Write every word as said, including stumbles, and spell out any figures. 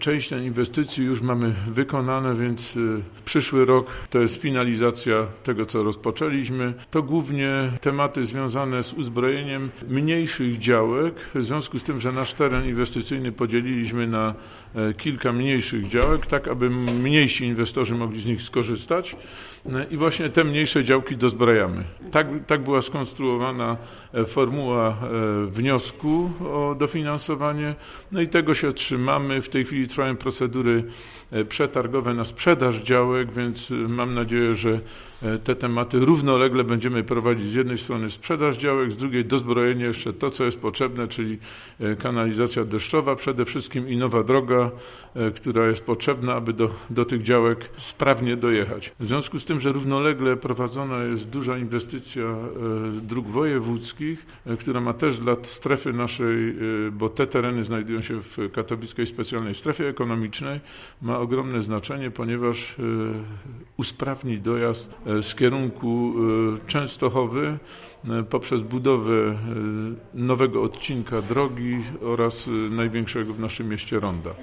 Część tej inwestycji już mamy wykonane, więc przyszły rok to jest finalizacja tego, co rozpoczęliśmy. To głównie tematy związane z uzbrojeniem mniejszych działek, w związku z tym, że nasz teren inwestycyjny podzieliliśmy na kilka mniejszych działek, tak aby mniejsi inwestorzy mogli z nich skorzystać i właśnie te mniejsze działki dozbrajamy. Tak, tak była skonstruowana formuła wniosku o dofinansowanie, no i tego się trzymamy. W tej chwili trwają procedury przetargowe na sprzedaż działek, więc mam nadzieję, że te tematy równolegle będziemy prowadzić. Z jednej strony sprzedaż działek, z drugiej dozbrojenie jeszcze to, co jest potrzebne, czyli kanalizacja deszczowa przede wszystkim i nowa droga, która jest potrzebna, aby do, do tych działek sprawnie dojechać. W związku z tym, że równolegle prowadzona jest duża inwestycja dróg wojewódzkich, która ma też dla strefy naszej, bo te tereny znajdują się w katowickiej specjalnej strefie ekonomicznej, ma ogromne znaczenie, ponieważ usprawni dojazd z kierunku Częstochowy poprzez budowę nowego odcinka drogi oraz największego w naszym mieście ronda.